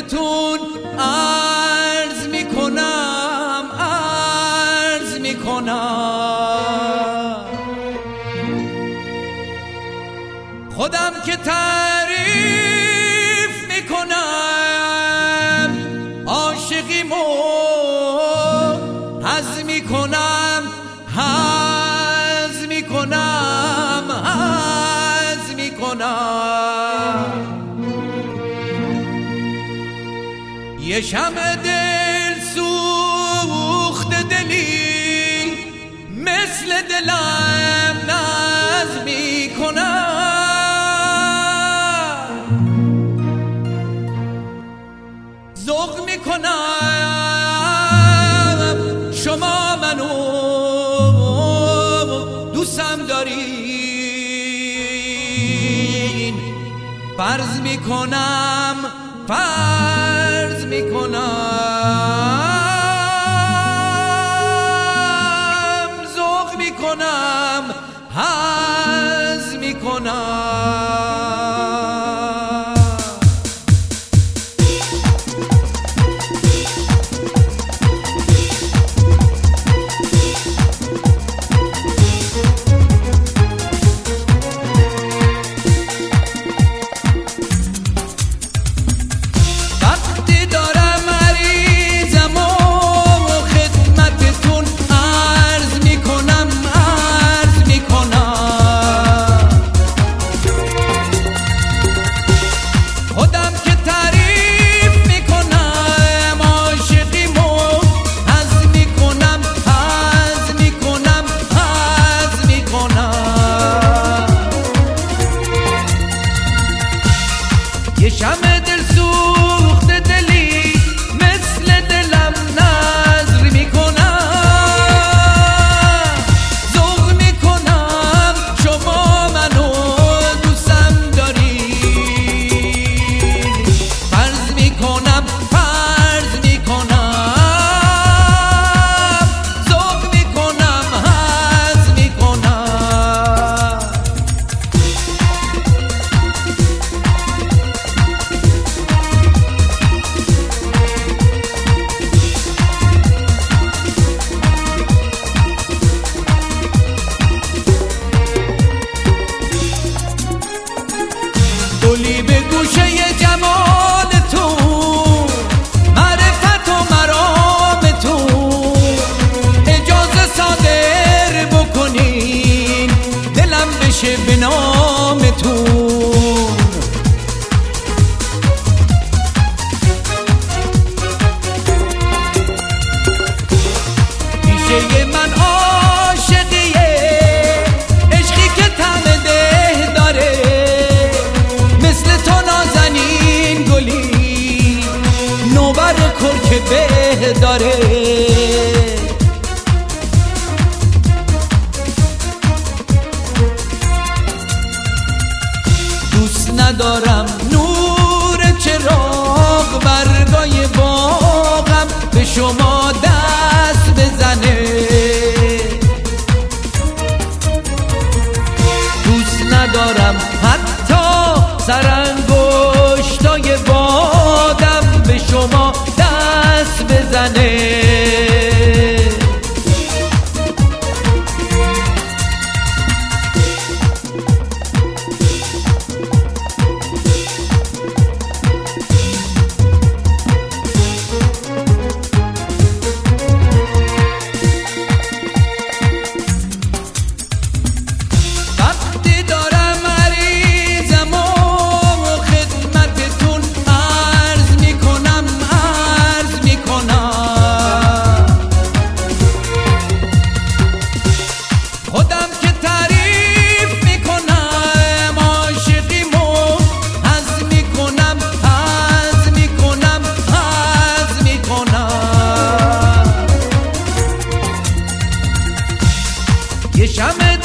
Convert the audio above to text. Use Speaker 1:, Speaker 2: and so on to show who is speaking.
Speaker 1: خدمتتون عرض میکنم خودم که تعریف میکنم عاشقیمو حظ میکنم یه شمع دل سوخت دلی مثل دلم ناز میکنم ذوق میکنم شما منو دوستم دارین فرض میکنم ذوق میکنم حظ میکنم یه شمع دل سوخت دلی مثل دلم نظر میکنم ذوق میکنم شما منو دوستم دارین فرض میکنم ذوق میکنم حظ میکنم گلی به گوشه جمالتون معرفت و مرامتون اجازه صادر بکنین دلم بشه به نامتون پیشه من عاشقیه عشقی که طعم ده داره مثل تو نازنین گلی نوبر کرک به داره دوست ندارم نور چراغ برگای باغم به شما دست بزنه دوست ندارم حتی سرانگشتای بادم به شما دست بزنه خودم که تعریف میکنم عاشقیمو حظ میکنم یه شمع